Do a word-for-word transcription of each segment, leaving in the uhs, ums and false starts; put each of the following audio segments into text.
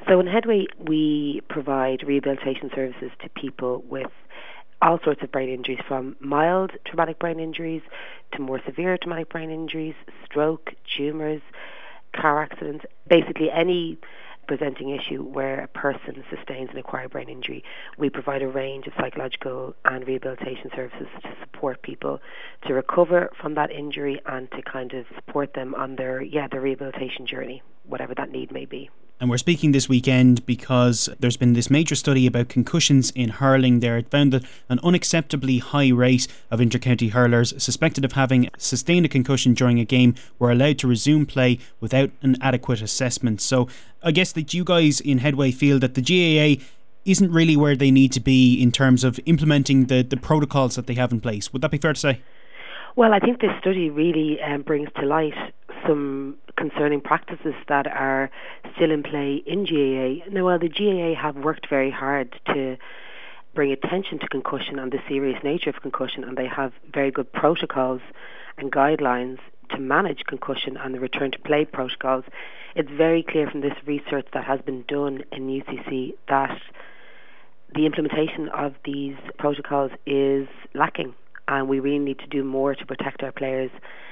So in Headway, we provide rehabilitation services to people with all sorts of brain injuries, from mild traumatic brain injuries to more severe traumatic brain injuries, stroke, tumours, car accidents, basically any presenting issue where a person sustains an acquired brain injury. We provide a range of psychological and rehabilitation services to support people to recover from that injury and to kind of support them on their, yeah, their rehabilitation journey, whatever that need may be. And we're speaking this weekend because there's been this major study about concussions in hurling there. It found that an unacceptably high rate of inter-county hurlers suspected of having sustained a concussion during a game were allowed to resume play without an adequate assessment. So I guess that you guys in Headway feel that the G A A isn't really where they need to be in terms of implementing the, the protocols that they have in place. Would that be fair to say? Well, I think this study really um, brings to light some concerning practices that are still in play in G A A. Now, while the G A A have worked very hard to bring attention to concussion and the serious nature of concussion, and they have very good protocols and guidelines to manage concussion and the return to play protocols, it's very clear from this research that has been done in U C C that the implementation of these protocols is lacking, and we really need to do more to protect our players.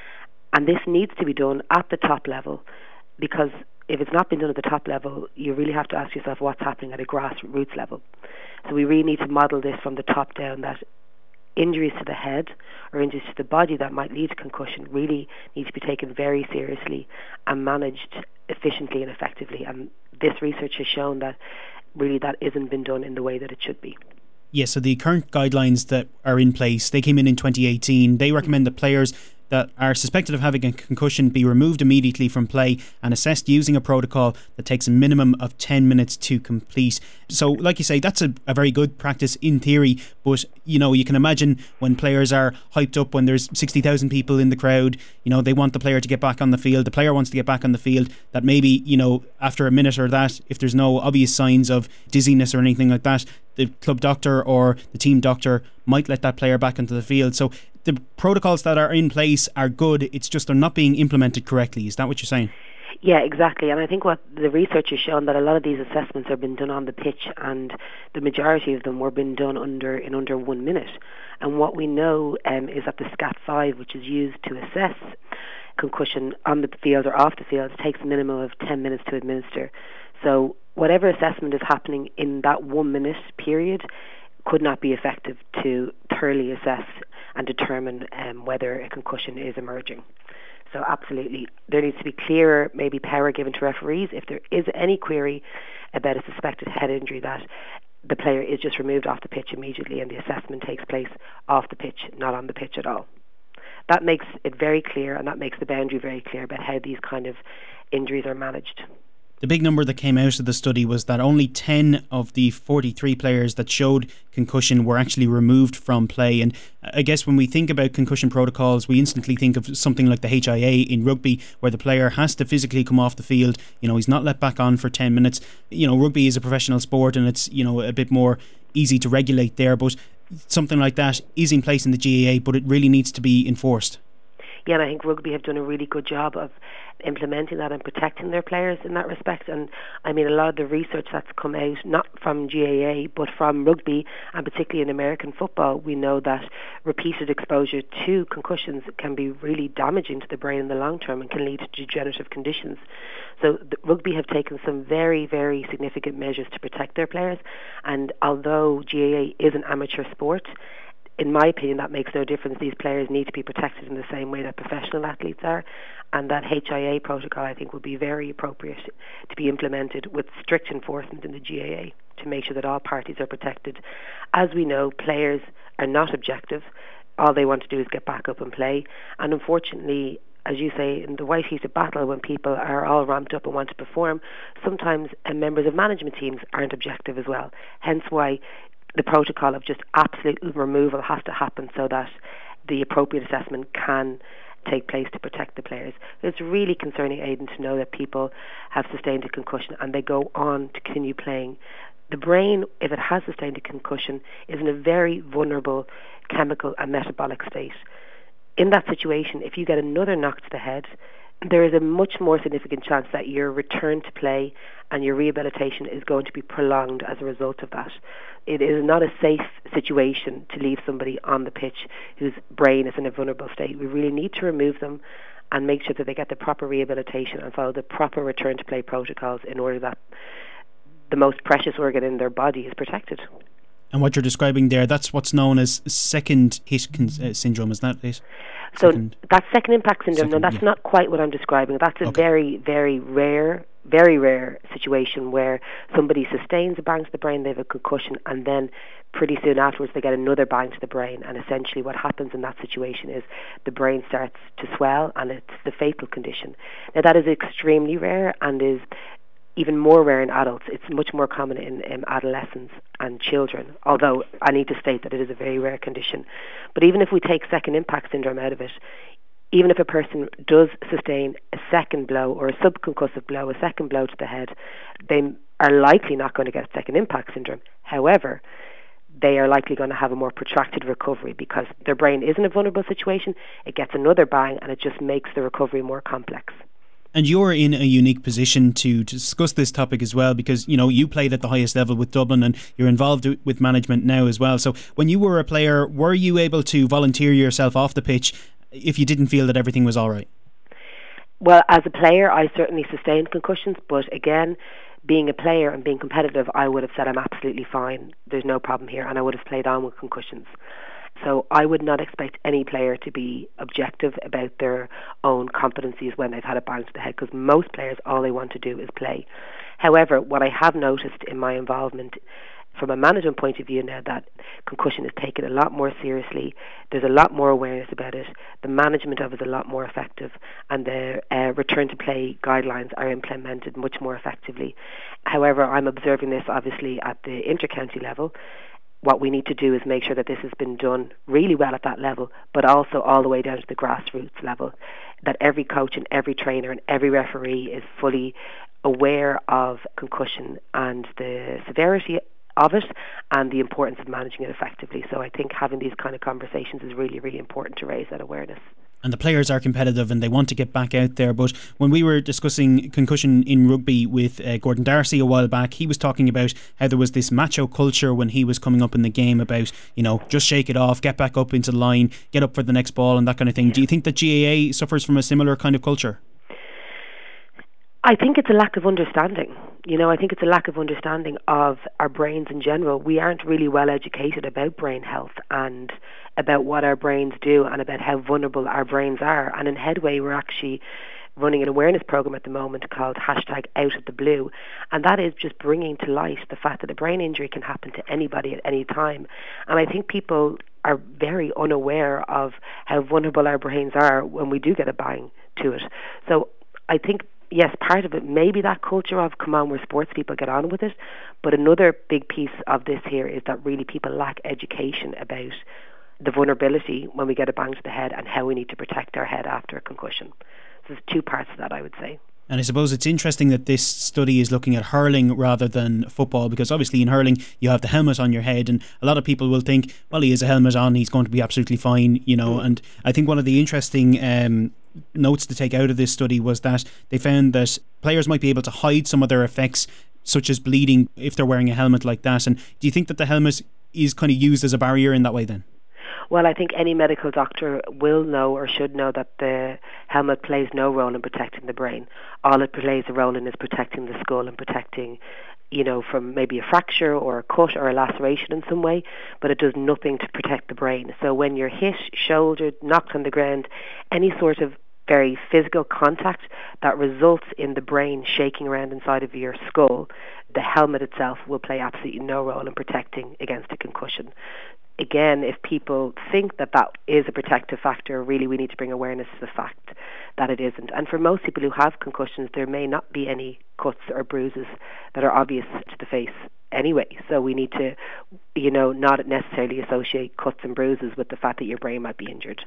And this needs to be done at the top level, because if it's not been done at the top level, you really have to ask yourself what's happening at a grassroots level. So we really need to model this from the top down, that injuries to the head or injuries to the body that might lead to concussion really need to be taken very seriously and managed efficiently and effectively. And this research has shown that really that isn't been done in the way that it should be. Yes, so the current guidelines that are in place, they came in in twenty eighteen. They recommend that players that are suspected of having a concussion be removed immediately from play and assessed using a protocol that takes a minimum of ten minutes to complete. So, like you say, that's a, a very good practice in theory, but, you know, you can imagine when players are hyped up, when there's sixty thousand people in the crowd, you know, they want the player to get back on the field, the player wants to get back on the field, that maybe, you know, after a minute or that, if there's no obvious signs of dizziness or anything like that, the club doctor or the team doctor might let that player back onto the field. So the protocols that are in place are good, it's just they're not being implemented correctly. Is that what you're saying? Yeah, exactly. And I think what the research has shown, that a lot of these assessments are being done on the pitch, and the majority of them were being done under in under one minute. And what we know um, is that the SCAT five, which is used to assess concussion on the field or off the field, takes a minimum of ten minutes to administer. So whatever assessment is happening in that one minute period could not be effective to thoroughly assess and determine um, whether a concussion is emerging. So absolutely, there needs to be clearer, maybe power given to referees if there is any query about a suspected head injury, that the player is just removed off the pitch immediately and the assessment takes place off the pitch, not on the pitch at all. That makes it very clear, and that makes the boundary very clear about how these kind of injuries are managed. The big number that came out of the study was that only ten of the forty-three players that showed concussion were actually removed from play. And I guess when we think about concussion protocols, we instantly think of something like the H I A in rugby, where the player has to physically come off the field. You know, he's not let back on for ten minutes. You know, rugby is a professional sport and it's, you know, a bit more easy to regulate there. But something like that is in place in the G A A, but it really needs to be enforced. Yeah, and I think rugby have done a really good job of implementing that and protecting their players in that respect. And I mean, a lot of the research that's come out, not from G A A, but from rugby, and particularly in American football, we know that repeated exposure to concussions can be really damaging to the brain in the long term and can lead to degenerative conditions. So the rugby have taken some very, very significant measures to protect their players. And although G A A is an amateur sport, in my opinion, that makes no difference. These players need to be protected in the same way that professional athletes are, and that H I A protocol, I think, would be very appropriate to be implemented with strict enforcement in the G A A to make sure that all parties are protected. As we know, players are not objective. All they want to do is get back up and play. And unfortunately, as you say, in the white heat of battle, when people are all ramped up and want to perform, sometimes uh, members of management teams aren't objective as well. Hence why the protocol of just absolute removal has to happen so that the appropriate assessment can take place to protect the players. It's really concerning, Aidan, to know that people have sustained a concussion and they go on to continue playing. The brain, if it has sustained a concussion, is in a very vulnerable chemical and metabolic state. In that situation, if you get another knock to the head, there is a much more significant chance that your return to play and your rehabilitation is going to be prolonged as a result of that. It is not a safe situation to leave somebody on the pitch whose brain is in a vulnerable state. We really need to remove them and make sure that they get the proper rehabilitation and follow the proper return to play protocols in order that the most precious organ in their body is protected. And what you're describing there, that's what's known as second hit con- uh, syndrome, is that it? So second, that's second impact syndrome. second, no, that's yeah. not quite what I'm describing. That's a Okay. very, very rare, very rare situation where somebody sustains a bang to the brain, they have a concussion, and then pretty soon afterwards they get another bang to the brain. And essentially what happens in that situation is the brain starts to swell, and it's the fatal condition. Now that is extremely rare and is even more rare in adults. It's much more common in um, adolescents and children, although I need to state that it is a very rare condition. But even if we take second impact syndrome out of it, even if a person does sustain a second blow or a subconcussive blow, a second blow to the head, they are likely not going to get second impact syndrome. However, they are likely going to have a more protracted recovery because their brain is in a vulnerable situation, it gets another bang, and it just makes the recovery more complex. And you're in a unique position to, to discuss this topic as well, because you know you played at the highest level with Dublin and you're involved with management now as well. So when you were a player, were you able to volunteer yourself off the pitch if you didn't feel that everything was all right? Well, as a player, I certainly sustained concussions, but again, being a player and being competitive, I would have said I'm absolutely fine. There's no problem here, and I would have played on with concussions. So I would not expect any player to be objective about their own competencies when they've had a bang to the head, because most players, all they want to do is play. However, what I have noticed in my involvement from a management point of view now, that concussion is taken a lot more seriously. There's a lot more awareness about it. The management of it is a lot more effective, and the uh, return to play guidelines are implemented much more effectively. However, I'm observing this obviously at the inter-county level. What we need to do is make sure that this has been done really well at that level, but also all the way down to the grassroots level, that every coach and every trainer and every referee is fully aware of concussion and the severity of it and the importance of managing it effectively. So I think having these kind of conversations is really, really important to raise that awareness. And the players are competitive and they want to get back out there. But when we were discussing concussion in rugby with uh, Gordon Darcy a while back, he was talking about how there was this macho culture when he was coming up in the game about, you know, just shake it off, get back up into the line, get up for the next ball and that kind of thing. Do you think that G A A suffers from a similar kind of culture? I think it's a lack of understanding. You know, I think it's a lack of understanding of our brains in general. We aren't really well educated about brain health and about what our brains do and about how vulnerable our brains are. And in Headway, we're actually running an awareness program at the moment called hashtag Out of the Blue. And that is just bringing to light the fact that a brain injury can happen to anybody at any time. And I think people are very unaware of how vulnerable our brains are when we do get a bang to it. So I think, yes, part of it may be that culture of, come on, we're sports people, get on with it. But another big piece of this here is that really people lack education about the vulnerability when we get a bang to the head and how we need to protect our head after a concussion. So there's two parts to that, I would say. And I suppose it's interesting that this study is looking at hurling rather than football, because obviously in hurling you have the helmet on your head and a lot of people will think, well, he has a helmet on, he's going to be absolutely fine, you know. Mm. And I think one of the interesting um, notes to take out of this study was that they found that players might be able to hide some of their effects, such as bleeding, if they're wearing a helmet like that. And do you think that the helmet is kind of used as a barrier in that way then? Well, I think any medical doctor will know or should know that the helmet plays no role in protecting the brain. All it plays a role in is protecting the skull and protecting, you know, from maybe a fracture or a cut or a laceration in some way, but it does nothing to protect the brain. So when you're hit, shouldered, knocked on the ground, any sort of very physical contact that results in the brain shaking around inside of your skull, the helmet itself will play absolutely no role in protecting against a concussion. Again, if people think that that is a protective factor, really we need to bring awareness to the fact that it isn't. And for most people who have concussions, there may not be any cuts or bruises that are obvious to the face anyway. So we need to, you know, not necessarily associate cuts and bruises with the fact that your brain might be injured.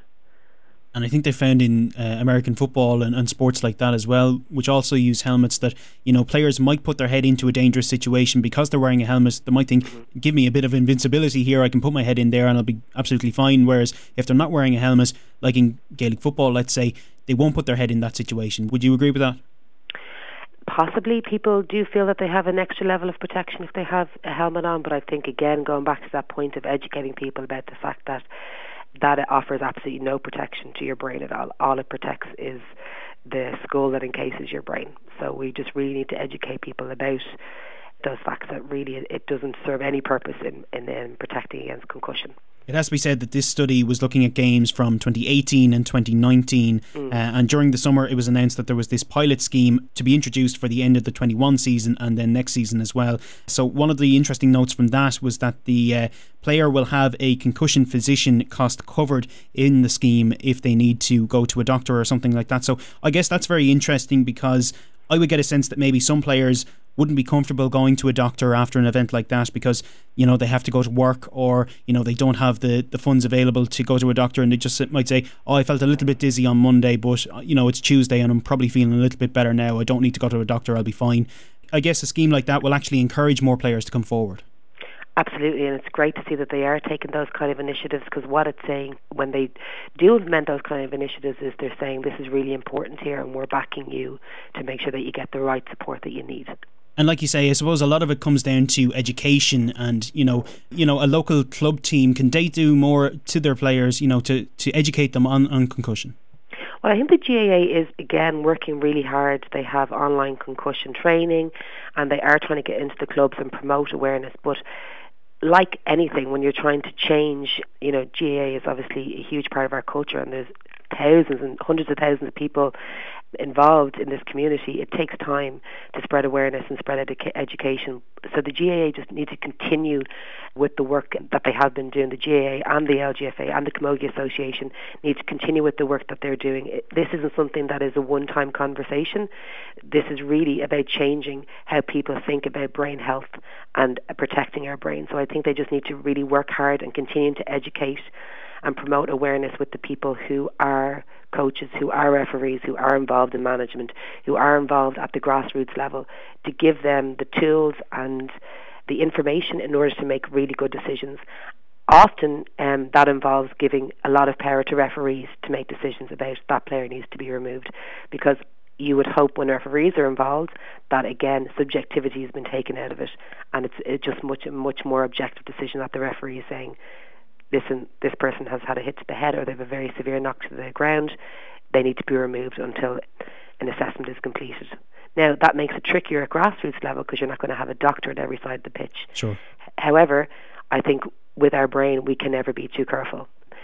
And I think they found in uh, American football and, and sports like that as well, which also use helmets, that, you know, players might put their head into a dangerous situation because they're wearing a helmet. They might think, mm-hmm. give me a bit of invincibility here, I can put my head in there and I'll be absolutely fine. Whereas if they're not wearing a helmet, like in Gaelic football, let's say, they won't put their head in that situation. Would you agree with that? Possibly people do feel that they have an extra level of protection if they have a helmet on, but I think, again, going back to that point of educating people about the fact that that it offers absolutely no protection to your brain at all. All it protects is the skull that encases your brain. So we just really need to educate people about those facts, that really it doesn't serve any purpose in, in, in protecting against concussion. It has to be said that this study was looking at games from twenty eighteen and twenty nineteen, mm. uh, and during the summer it was announced that there was this pilot scheme to be introduced for the end of the twenty-one season and then next season as well. So one of the interesting notes from that was that the uh, player will have a concussion physician cost covered in the scheme if they need to go to a doctor or something like that. So I guess that's very interesting, because I would get a sense that maybe some players wouldn't be comfortable going to a doctor after an event like that because, you know, they have to go to work, or, you know, they don't have the, the funds available to go to a doctor, and they just might say, oh, I felt a little bit dizzy on Monday, but, you know, it's Tuesday and I'm probably feeling a little bit better now. I don't need to go to a doctor. I'll be fine. I guess a scheme like that will actually encourage more players to come forward. Absolutely, and it's great to see that they are taking those kind of initiatives, because what it's saying when they do implement those kind of initiatives is they're saying this is really important here and we're backing you to make sure that you get the right support that you need. And like you say, I suppose a lot of it comes down to education, and, you know, you know, a local club team, can they do more to their players, you know, to, to educate them on, on concussion? Well, I think the G A A is, again, working really hard. They have online concussion training and they are trying to get into the clubs and promote awareness. But like anything, when you're trying to change, you know, G A A is obviously a huge part of our culture, and there's thousands and hundreds of thousands of people involved in this community. It takes time to spread awareness and spread educa- education. So the G A A just need to continue with the work that they have been doing. The G A A and the L G F A and the Camogie Association need to continue with the work that they're doing. It, this isn't something that is a one-time conversation. This is really about changing how people think about brain health and uh, protecting our brain. So I think they just need to really work hard and continue to educate and promote awareness with the people who are coaches, who are referees, who are involved in management, who are involved at the grassroots level, to give them the tools and the information in order to make really good decisions. Often um, that involves giving a lot of power to referees to make decisions about that player needs to be removed, because you would hope when referees are involved that, again, subjectivity has been taken out of it, and it's, it's just much a much more objective decision that the referee is saying, listen, this person has had a hit to the head or they have a very severe knock to the ground, they need to be removed until an assessment is completed. Now, that makes it trickier at grassroots level because you're not going to have a doctor at every side of the pitch. Sure. However, I think with our brain, we can never be too careful.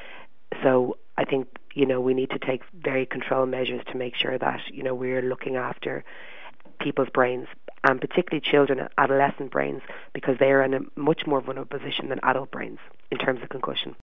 So I think, you know, we need to take very controlled measures to make sure that, you know, we're looking after people's brains, and particularly children and adolescent brains, because they are in a much more vulnerable position than adult brains in terms of concussion.